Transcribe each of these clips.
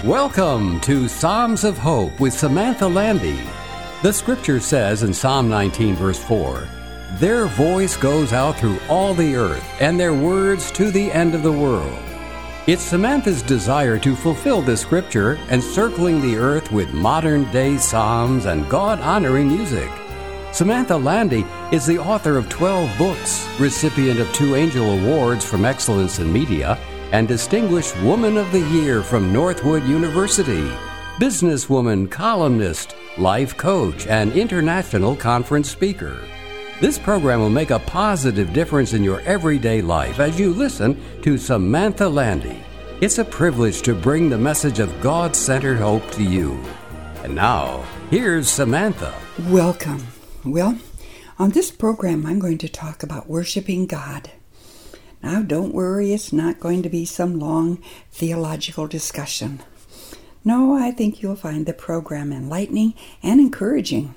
Welcome to Psalms of Hope with Samantha Landy. The scripture says in Psalm 19 verse 4, "Their voice goes out through all the earth, and their words to the end of the world." It's Samantha's desire to fulfill this scripture, encircling the earth with modern-day psalms and God-honoring music. Samantha Landy is the author of 12 books, recipient of 2 Angel Awards from Excellence in Media, and Distinguished Woman of the Year from Northwood University, businesswoman, columnist, life coach, and international conference speaker. This program will make a positive difference in your everyday life as you listen to Samantha Landy. It's a privilege to bring the message of God-centered hope to you. And now, here's Samantha. Welcome. Well, on this program, I'm going to talk about worshiping God. Now, don't worry, it's not going to be some long theological discussion. No, I think you'll find the program enlightening and encouraging.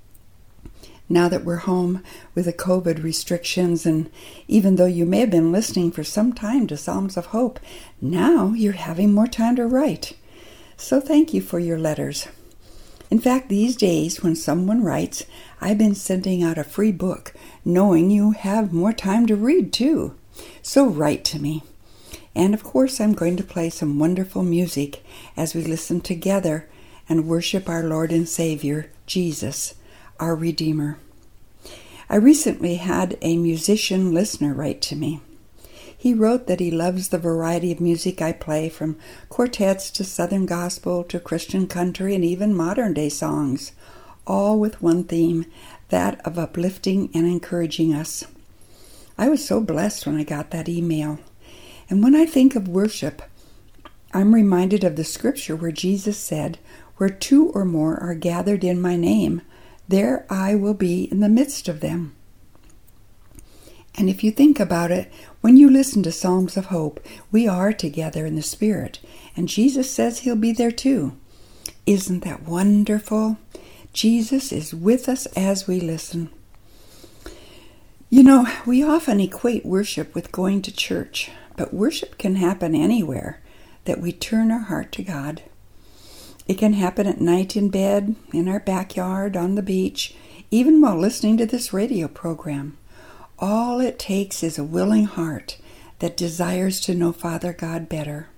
Now that we're home with the COVID restrictions, and even though you may have been listening for some time to Psalms of Hope, now you're having more time to write. So thank you for your letters. In fact, these days when someone writes, I've been sending out a free book, knowing you have more time to read too. So write to me. And of course, I'm going to play some wonderful music as we listen together and worship our Lord and Savior, Jesus, our Redeemer. I recently had a musician listener write to me. He wrote that he loves the variety of music I play, from quartets to Southern gospel to Christian country and even modern-day songs, all with one theme, that of uplifting and encouraging us. I was so blessed when I got that email. And when I think of worship, I'm reminded of the scripture where Jesus said, "Where 2 or more are gathered in my name, there I will be in the midst of them." And if you think about it, when you listen to Psalms of Hope, we are together in the Spirit, and Jesus says He'll be there too. Isn't that wonderful? Jesus is with us as we listen. You know, we often equate worship with going to church, but worship can happen anywhere that we turn our heart to God. It can happen at night in bed, in our backyard, on the beach, even while listening to this radio program. All it takes is a willing heart that desires to know Father God better.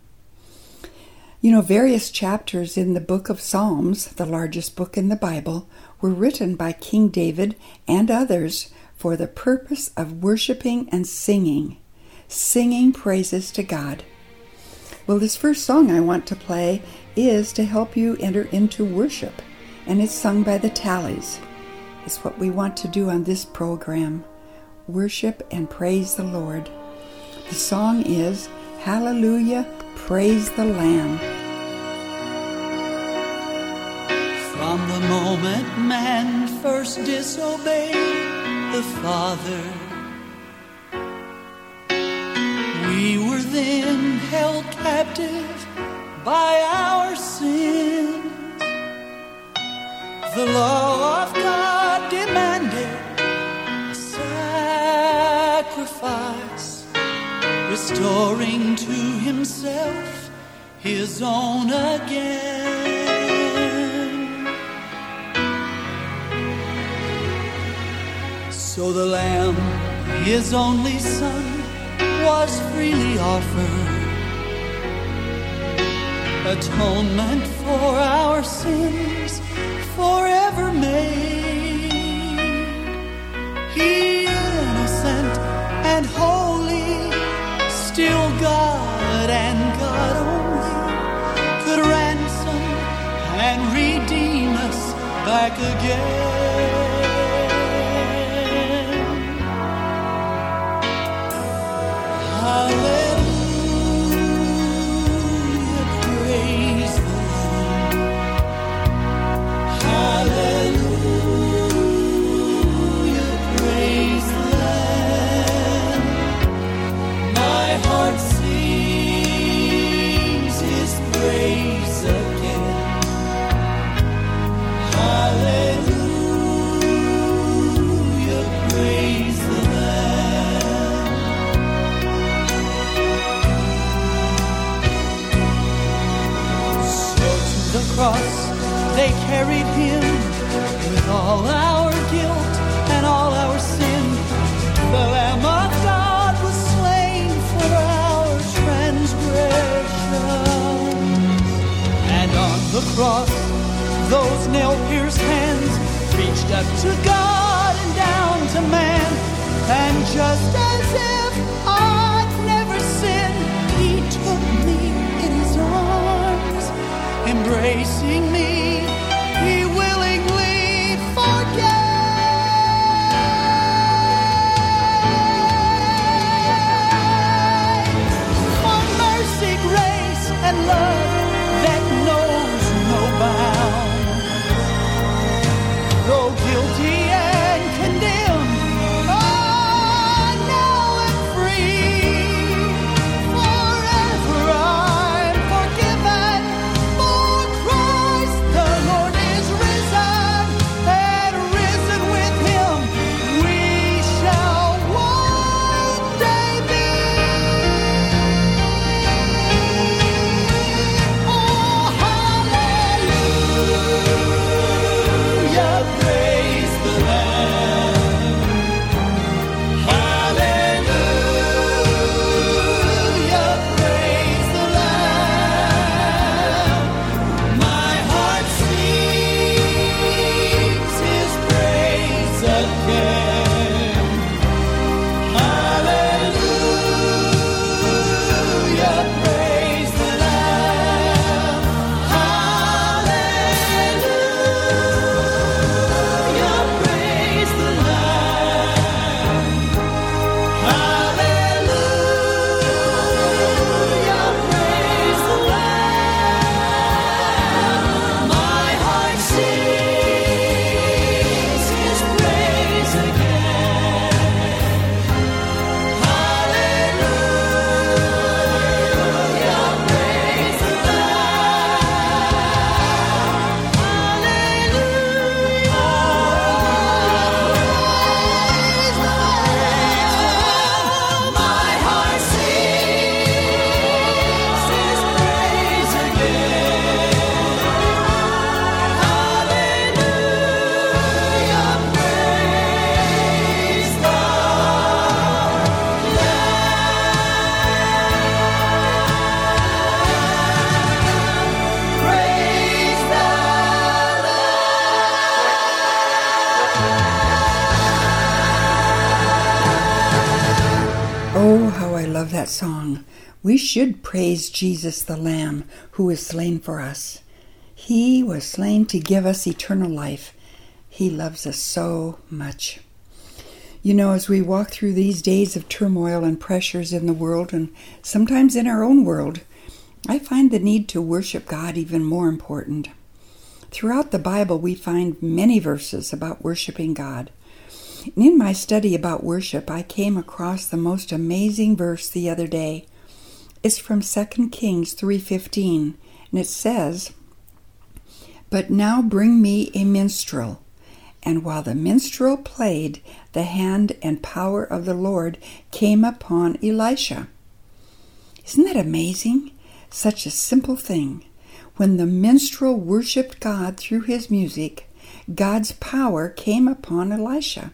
You know, various chapters in the book of Psalms, the largest book in the Bible, were written by King David and others for the purpose of worshiping and singing praises to God. Well, this first song I want to play is to help you enter into worship, and it's sung by the Tallies. It's what we want to do on this program, worship and praise the Lord. The song is Hallelujah, Praise the Lamb. From the moment man first disobeyed the Father, we were then held captive by our sins. The law of God demanded a sacrifice, restoring to Himself His own again. So the Lamb, His only Son, was freely offered, atonement for our sins forever made. He, innocent and holy, still God and God only, could ransom and redeem us back again. Hallelujah, praise the Lord. Hallelujah, praise the Lamb. My heart sings His praise again. Hallelujah. to God and down to man. And just as if I'd never sinned, He took me in His arms, embracing me, He willingly forgave. For mercy, grace, and love that knows no bounds. Though guilty and condemned, now I'm free. Forever I'm forgiven. For Christ the Lord is risen, and risen with Him we shall one day be. Oh, hallelujah, praise the Lamb. Hallelujah, praise the Lamb. My heart sings His praise again. Hallelujah, praise the Lamb. Hallelujah, praise the Lamb. Hallelujah, praise the Lamb. My heart sings His praise again. Hallelujah, praise the Lamb. Hallelujah, praise the Lamb. My heart sings His praise again. Hallelujah, praise the praise the Oh, how I love that song. We should praise Jesus the Lamb who was slain for us. He was slain to give us eternal life. He loves us so much. You know, as we walk through these days of turmoil and pressures in the world, and sometimes in our own world, I find the need to worship God even more important. Throughout the Bible, we find many verses about worshiping God. And in my study about worship, I came across the most amazing verse the other day. It's from 2 Kings 3:15, and it says, "But now bring me a minstrel." And while the minstrel played, the hand and power of the Lord came upon Elisha. Isn't that amazing? Such a simple thing. When the minstrel worshipped God through his music, God's power came upon Elisha.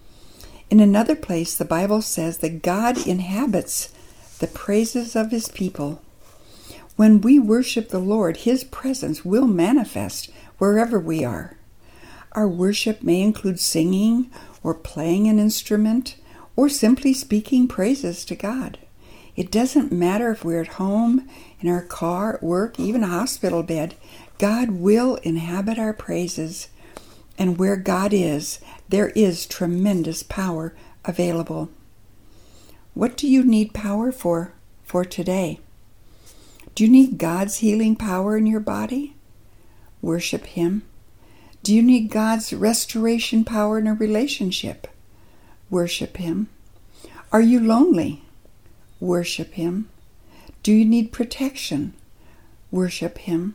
In another place, the Bible says that God inhabits the praises of His people. When we worship the Lord, His presence will manifest wherever we are. Our worship may include singing or playing an instrument or simply speaking praises to God. It doesn't matter if we're at home, in our car, at work, even a hospital bed. God will inhabit our praises. And where God is, there is tremendous power available. What do you need power for today? Do you need God's healing power in your body? Worship Him. Do you need God's restoration power in a relationship? Worship Him. Are you lonely? Worship Him. Do you need protection? Worship Him.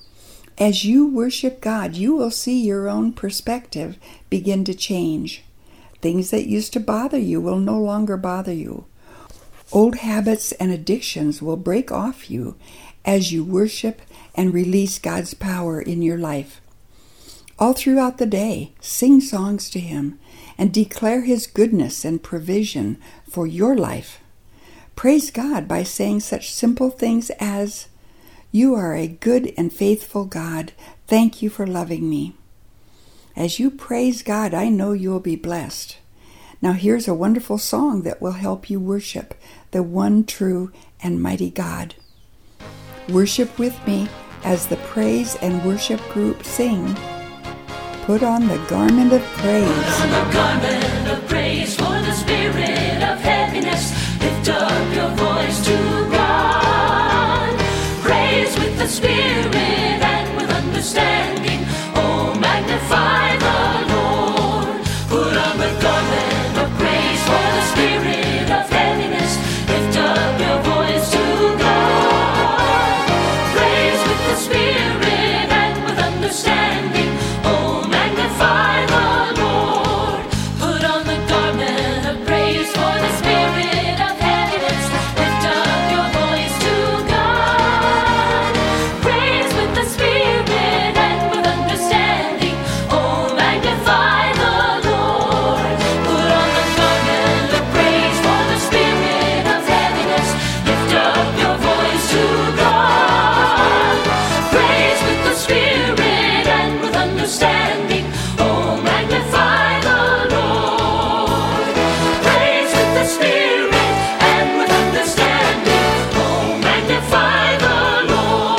As you worship God, you will see your own perspective begin to change. Things that used to bother you will no longer bother you. Old habits and addictions will break off you as you worship and release God's power in your life. All throughout the day, sing songs to Him and declare His goodness and provision for your life. Praise God by saying such simple things as, "You are a good and faithful God. Thank you for loving me." As you praise God, I know you'll be blessed. Now here's a wonderful song that will help you worship the one true and mighty God. Worship with me as the praise and worship group sing. Put on the garment of praise. Put on the garment of praise for the spirit of heaviness. Lift up your voice to God. Praise with the spirit and with understanding. Oh, magnify the Lord. Put on the garment of praise for the spirit of heaviness. Lift up your voice to God. Praise with the spirit and with understanding. Oh, magnify the Lord. Put on the garment of praise for the spirit of heaviness. Lift up your voice to God. Praise with the spirit and with understanding. Oh, magnify the Lord. Put on the garment of praise for the spirit of heaviness. Lift up your voice to God. Praise with the spirit and with understanding. Oh, magnify the Lord. Praise with the spirit and with understanding. Oh, magnify the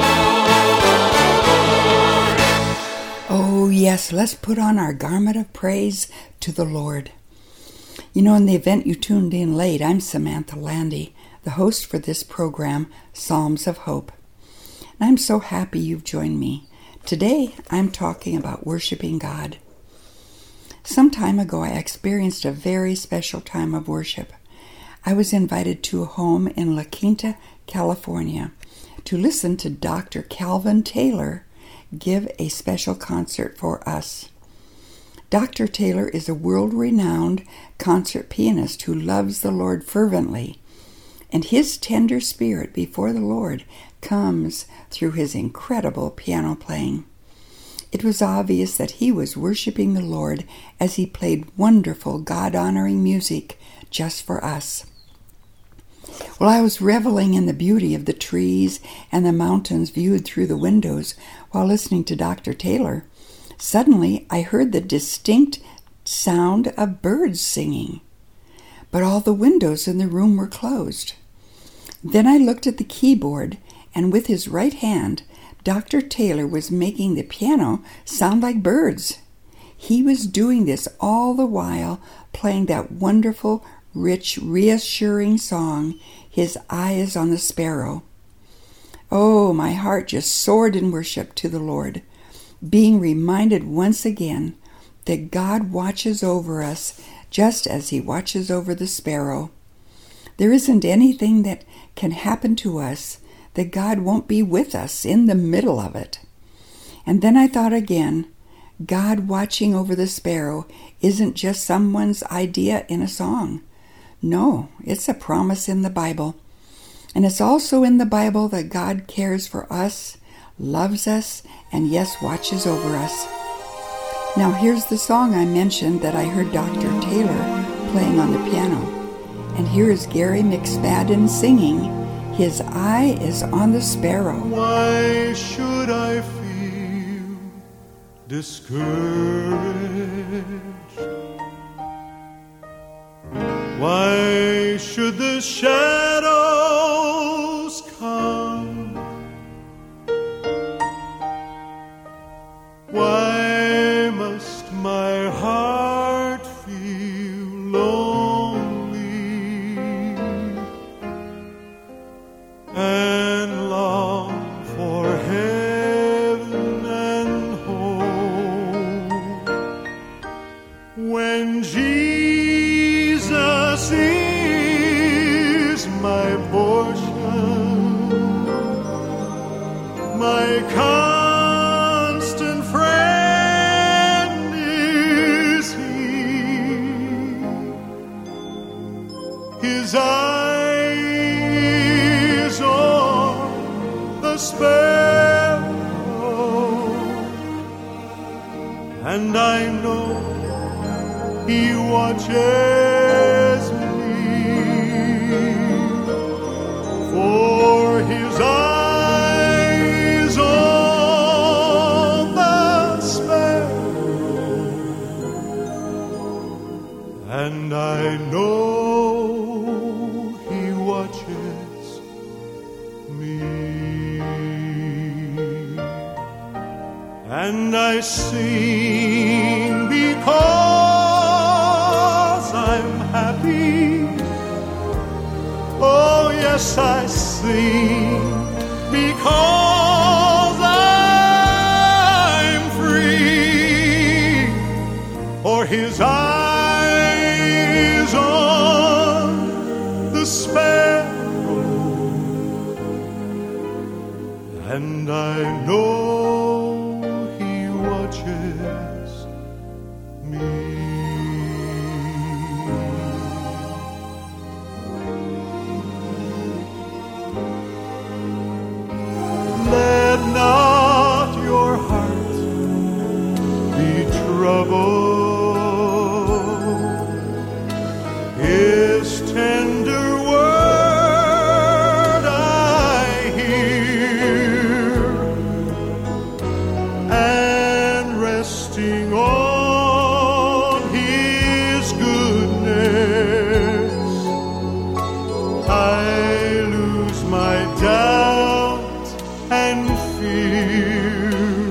Lord. Oh, yes, let's put on our garment of praise to the Lord. You know, in the event you tuned in late, I'm Samantha Landy, the host for this program, Psalms of Hope. And I'm so happy you've joined me. Today, I'm talking about worshiping God. Some time ago, I experienced a very special time of worship. I was invited to a home in La Quinta, California, to listen to Dr. Calvin Taylor give a special concert for us. Dr. Taylor is a world-renowned concert pianist who loves the Lord fervently, and his tender spirit before the Lord comes through his incredible piano playing. It was obvious that he was worshiping the Lord as he played wonderful, God-honoring music just for us. Well, I was reveling in the beauty of the trees and the mountains viewed through the windows while listening to Dr. Taylor. Suddenly, I heard the distinct sound of birds singing, but all the windows in the room were closed. Then I looked at the keyboard, and with his right hand, Dr. Taylor was making the piano sound like birds. He was doing this all the while playing that wonderful, rich, reassuring song, His Eye is on the Sparrow. Oh, my heart just soared in worship to the Lord, being reminded once again that God watches over us just as he watches over the sparrow. There isn't anything that can happen to us that God won't be with us in the middle of it. And then I thought again, God watching over the sparrow isn't just someone's idea in a song. No, it's a promise in the Bible. And it's also in the Bible that God cares for us, loves us, and yes, watches over us. Now here's the song I mentioned that I heard Dr. Taylor playing on the piano. And here is Gary McSpadden singing, His Eye is on the Sparrow. Why should I feel discouraged? Why should the shadows come? Why must my heart feel lonely and long for heaven and home when Jesus is my portion, my constant friend is he. His eyes on the sparrow, and I know he watches me, for his eyes on the sparrow know He watches me. And I sing because I'm happy. Oh yes, I sing because I'm free. For His eyes on the sparrow, and I know He watches me. Let not your heart be troubled. His tender word I hear, and resting on His goodness, I lose my doubt and fear.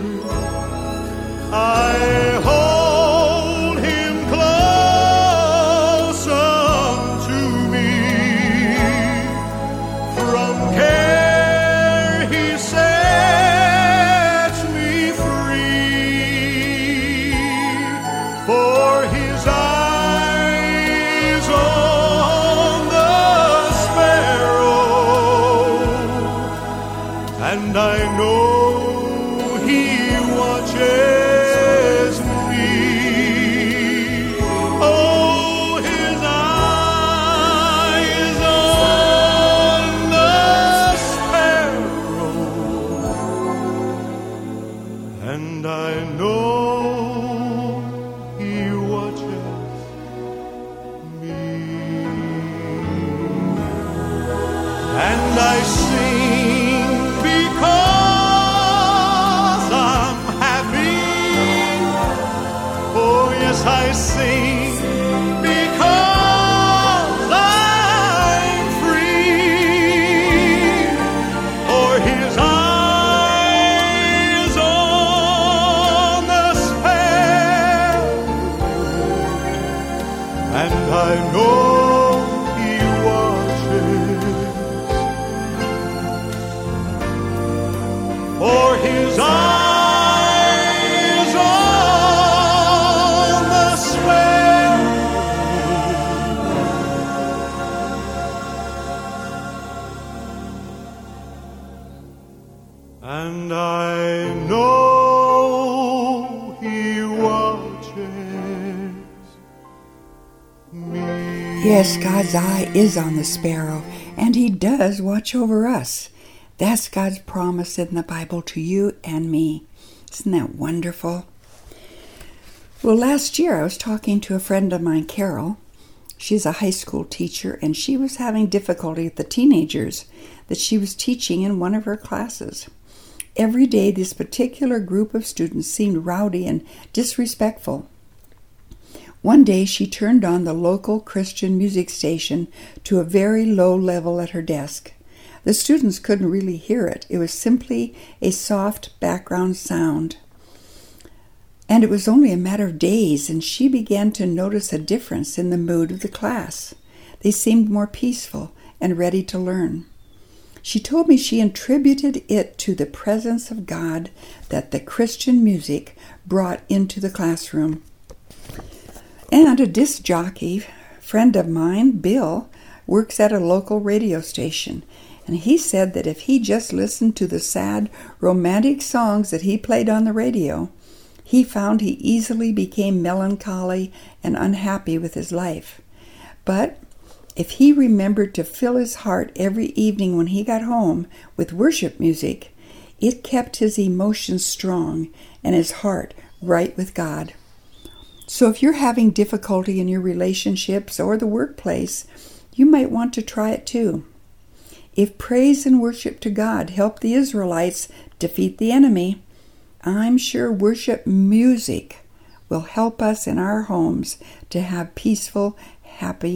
I hold Him close unto me. From care He sets me free. For His eyes on the sparrow, and I know He watches me. Oh, His eyes on the sparrow, and I know He watches me. And I sing because I'm happy. Oh yes, I sing because I'm free. For His eyes on the sparrow, and I know He watches. For His eyes on the sparrow, and I know He watches me. Yes, God's eye is on the sparrow, and He does watch over us. That's God's promise in the Bible to you and me. Isn't that wonderful? Well, last year I was talking to a friend of mine, Carol. She's a high school teacher, and she was having difficulty with the teenagers that she was teaching in one of her classes. Every day, this particular group of students seemed rowdy and disrespectful. One day, she turned on the local Christian music station to a very low level at her desk. The students couldn't really hear it. It was simply a soft background sound. And it was only a matter of days, and she began to notice a difference in the mood of the class. They seemed more peaceful and ready to learn. She told me she attributed it to the presence of God that the Christian music brought into the classroom. And a disc jockey friend of mine, Bill, works at a local radio station, and he said that if he just listened to the sad, romantic songs that he played on the radio, he found he easily became melancholy and unhappy with his life. But if he remembered to fill his heart every evening when he got home with worship music, it kept his emotions strong and his heart right with God. So if you're having difficulty in your relationships or the workplace, you might want to try it too. If praise and worship to God helped the Israelites defeat the enemy, I'm sure worship music will help us in our homes to have peaceful, happy,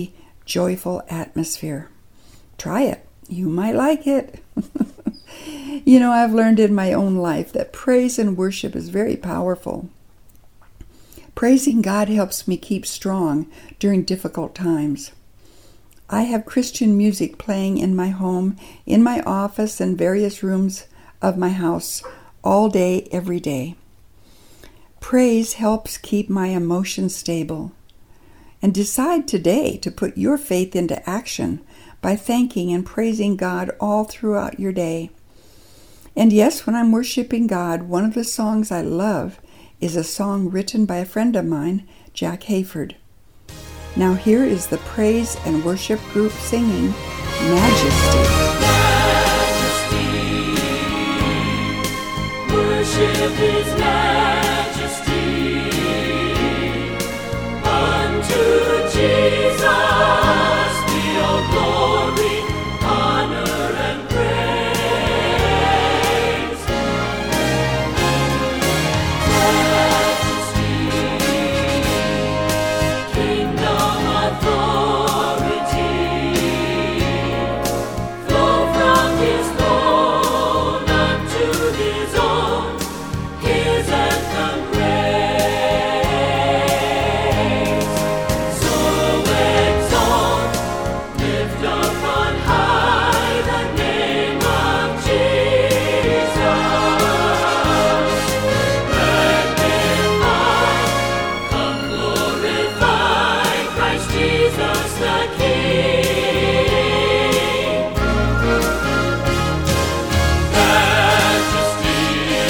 joyful atmosphere. Try it. You might like it. You know, I've learned in my own life that praise and worship is very powerful. Praising God helps me keep strong during difficult times. I have Christian music playing in my home, in my office, and various rooms of my house all day, every day. Praise helps keep my emotions stable. And decide today to put your faith into action by thanking and praising God all throughout your day. And yes, when I'm worshiping God, one of the songs I love is a song written by a friend of mine, Jack Hayford. Now here is the praise and worship group singing Majesty. Majesty, worship His majesty. Unto Jesus be all glory, honor, and praise. Majesty, kingdom, authority, flow from His throne unto His own, His anthem praise. So exalt, lift up on high the name of Jesus. Magnify, come glorify Christ Jesus the King. Majesty,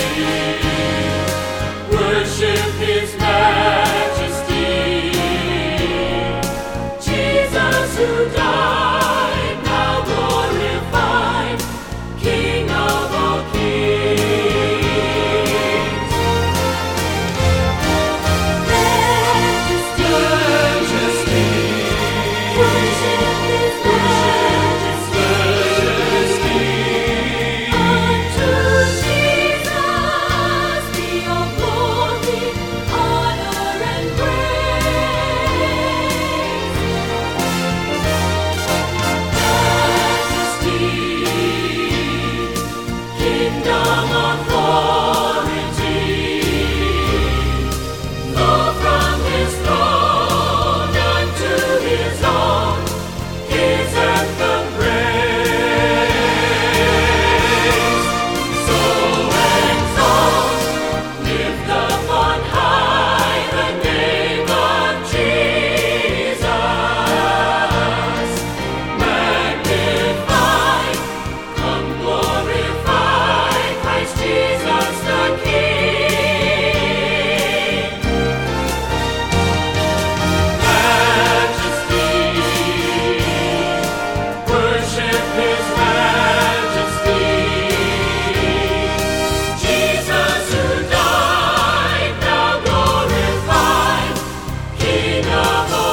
worship His majesty. Jesus who died, now glorified, King of all kings. Majesty, worship His majesty. Unto Jesus be all glory, honor, and praise. Majesty, kingdom, authority, flow from His throne unto His own, His anthem praise. So exalt, lift up on high the name of Jesus. Magnify, come glorify Christ Jesus the King. Majesty, worship His majesty. Jesus who died, now glorified, King of all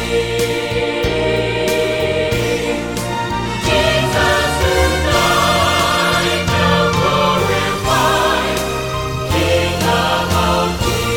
kings. Jesus who died, now glorified, King of all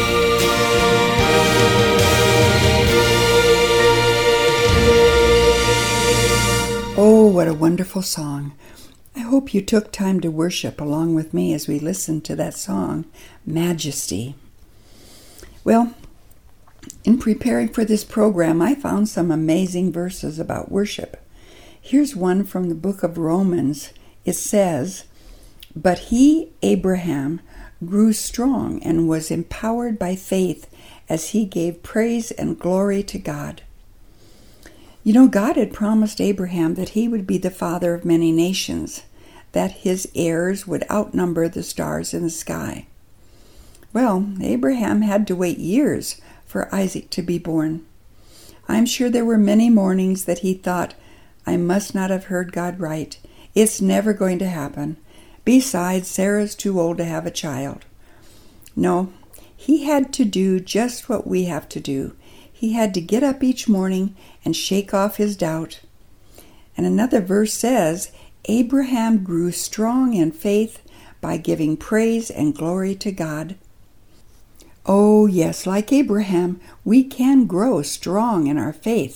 Oh, what a wonderful song. I hope you took time to worship along with me as we listened to that song, Majesty. Well, in preparing for this program, I found some amazing verses about worship. Here's one from the book of Romans. It says, "But he, Abraham, grew strong and was empowered by faith as he gave praise and glory to God." You know, God had promised Abraham that he would be the father of many nations, that his heirs would outnumber the stars in the sky. Well, Abraham had to wait years for Isaac to be born. I'm sure there were many mornings that he thought, I must not have heard God right. It's never going to happen. Besides, Sarah's too old to have a child. No, he had to do just what we have to do. He had to get up each morning and shake off his doubt. And another verse says, Abraham grew strong in faith by giving praise and glory to God. Oh yes, like Abraham, we can grow strong in our faith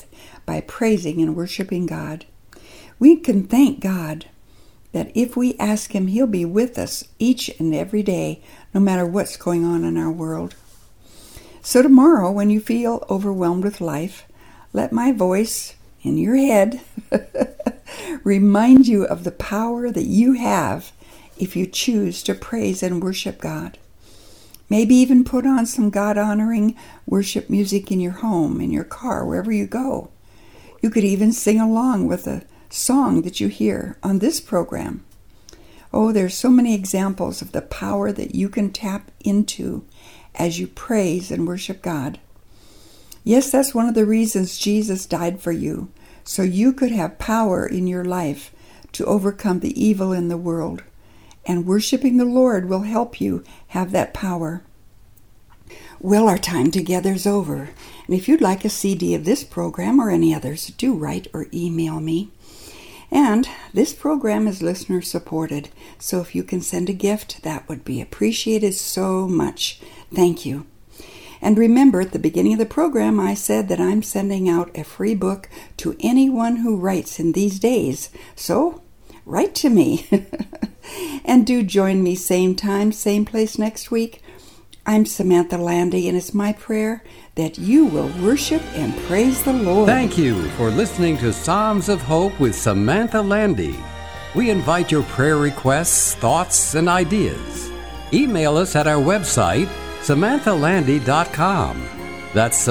by praising and worshiping God. We can thank God that if we ask Him, He'll be with us each and every day, no matter what's going on in our world. So tomorrow, when you feel overwhelmed with life, let my voice in your head remind you of the power that you have if you choose to praise and worship God. Maybe even put on some God-honoring worship music in your home, in your car, wherever you go. You could even sing along with a song that you hear on this program. Oh, there's so many examples of the power that you can tap into as you praise and worship God. Yes, that's one of the reasons Jesus died for you, so you could have power in your life to overcome the evil in the world. And worshiping the Lord will help you have that power. Well, our time together is over. And if you'd like a CD of this program or any others, do write or email me. And this program is listener supported, so if you can send a gift, that would be appreciated so much. Thank you. And remember, at the beginning of the program, I said that I'm sending out a free book to anyone who writes in these days. So, write to me. And do join me same time, same place next week. I'm Samantha Landy, and it's my prayer that you will worship and praise the Lord. Thank you for listening to Psalms of Hope with Samantha Landy. We invite your prayer requests, thoughts, and ideas. Email us at our website, SamanthaLandy.com. That's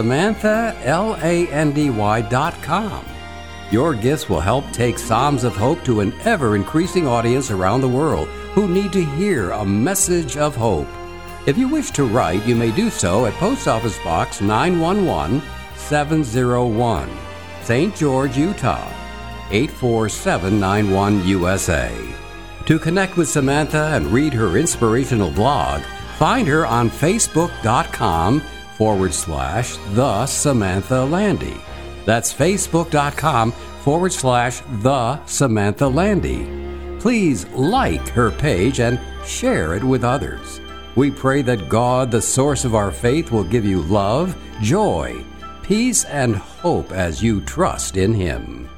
SamanthaLandy.com. Your gifts will help take Psalms of Hope to an ever-increasing audience around the world who need to hear a message of hope. If you wish to write, you may do so at Post Office Box 911701, St. George, Utah, 84791 USA. To connect with Samantha and read her inspirational blog, find her on Facebook.com/The Samantha Landy. That's Facebook.com/The Samantha Landy. Please like her page and share it with others. We pray that God, the source of our faith, will give you love, joy, peace, and hope as you trust in Him.